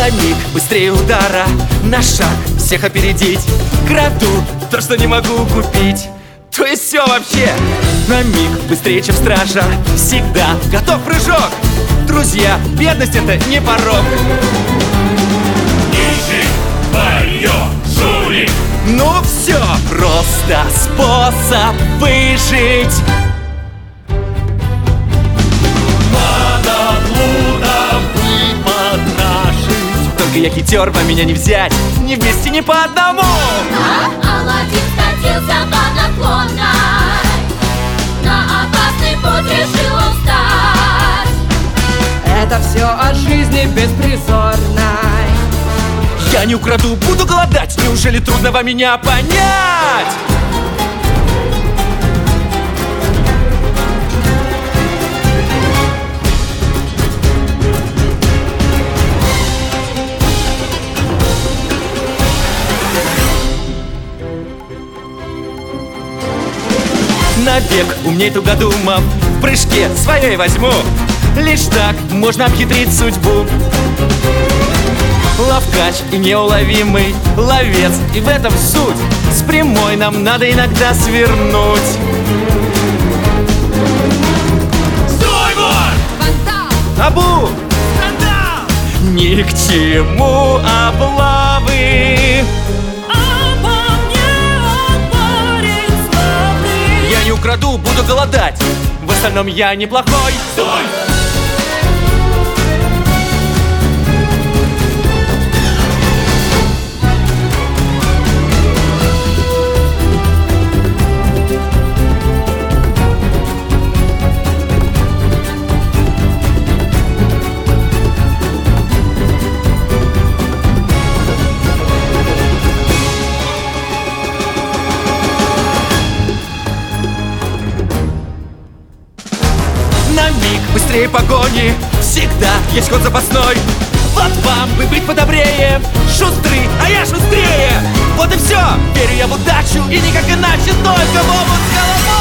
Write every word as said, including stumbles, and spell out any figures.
На миг быстрее удара, на шаг всех опередить. Краду то, что не могу купить. То есть все вообще. На миг быстрее, чем стража, всегда готов прыжок. Друзья, бедность это не порог. Нищий, варьё, жулик. Ну все, просто способ выжить. Надо блудом выпотрошить. Только я хитер, вам меня не взять. Ни вместе, ни по одному. А Аладдин скатился по наклонной, на опасный путь решил он встать. Это все от жизни беспризорной. Я не украду, буду голодать. Неужели трудно вам меня понять? Навек умней тугодумов, в прыжке своей возьму. Лишь так можно обхитрить судьбу. Ловкач и неуловимый ловец, и в этом суть. С прямой нам надо иногда свернуть. Стой, вор! Абу! Скандал! Ни к чему облавы. Обо мне он парень славный. Я не украду, буду голодать. В остальном я неплохой. Стой! На миг быстрее погони, всегда есть ход запасной. Вот вам бы быть подобрее, шустрый, а я шустрее. Вот и все, верю я в удачу, и никак иначе, только в омут с головой.